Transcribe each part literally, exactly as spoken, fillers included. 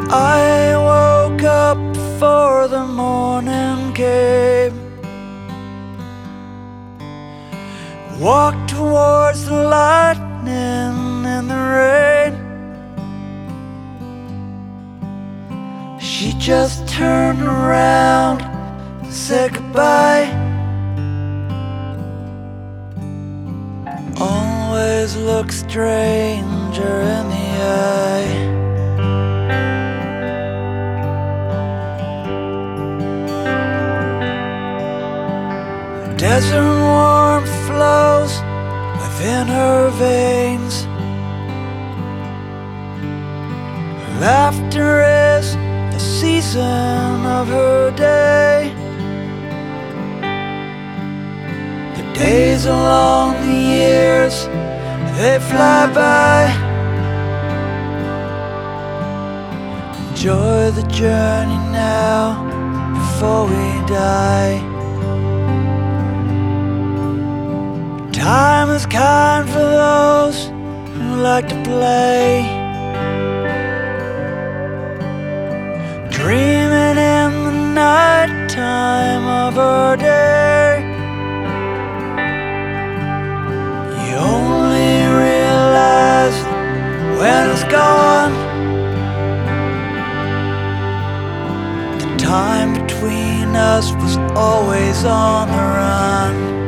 I woke up before the morning came, walked towards the lightning and the rain. She just turned around and said goodbye. Always look stranger in the eye. Desert warmth flows within her veins. Laughter is the season of her day. The days are long, the years, they fly by. Enjoy the journey now before we die. Time is kind for those who like to play, dreaming in the night time of our day. You only realize when it's gone. The time between us was always on the run.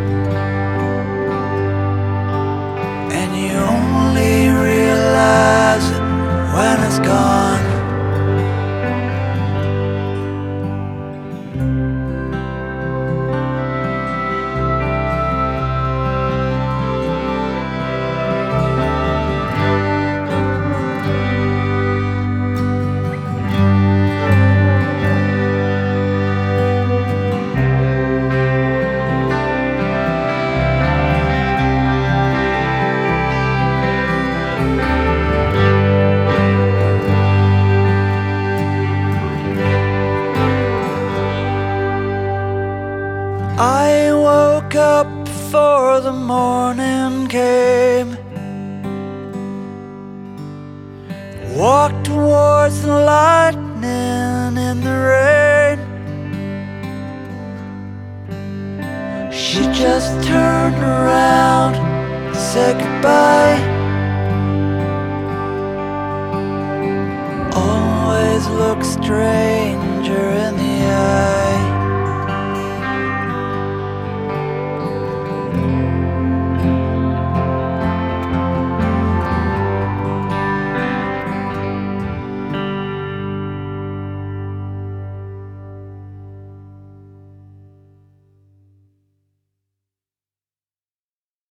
Realize it when it's gone. I woke up before the morning came, walked towards the lightning and the rain. She just turned around and said goodbye. Always look stranger in the eye.